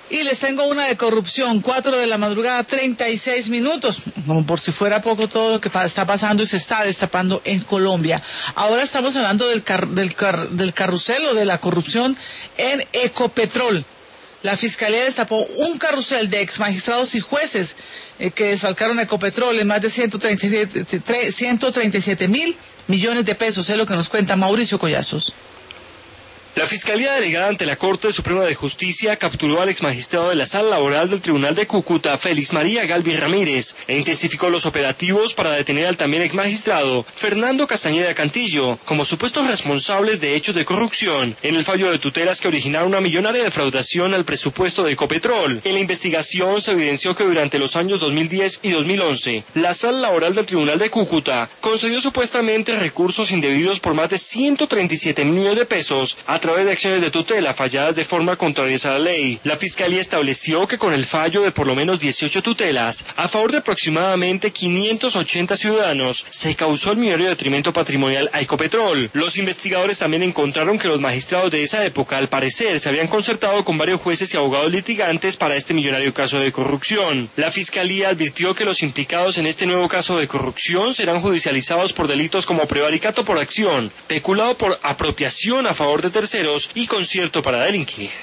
Y les tengo una de corrupción, 4 de la madrugada, 36 minutos, como por si fuera poco todo lo que está pasando y se está destapando en Colombia. Ahora estamos hablando del carrusel o de la corrupción en Ecopetrol. La Fiscalía destapó un carrusel de exmagistrados y jueces que desfalcaron a Ecopetrol en más de 137 mil millones de pesos, es lo que nos cuenta Mauricio Collazos. La Fiscalía Delegada ante la Corte Suprema de Justicia capturó al exmagistrado de la Sala Laboral del Tribunal de Cúcuta, Félix María Galvi Ramírez, e intensificó los operativos para detener al también exmagistrado Fernando Castañeda Cantillo, como supuestos responsables de hechos de corrupción en el fallo de tutelas que originaron una millonaria defraudación al presupuesto de Ecopetrol. En la investigación se evidenció que durante los años 2010 y 2011, la Sala Laboral del Tribunal de Cúcuta concedió supuestamente recursos indebidos por más de 137 millones de pesos a través de acciones de tutela falladas de forma contraria a la ley. La Fiscalía estableció que con el fallo de por lo menos 18 tutelas a favor de aproximadamente 580 ciudadanos se causó el millonario detrimento patrimonial a Ecopetrol. Los investigadores también encontraron que los magistrados de esa época al parecer se habían concertado con varios jueces y abogados litigantes para este millonario caso de corrupción. La Fiscalía advirtió que los implicados en este nuevo caso de corrupción serán judicializados por delitos como prevaricato por acción, peculado por apropiación a favor de terceros y concierto para delinquir.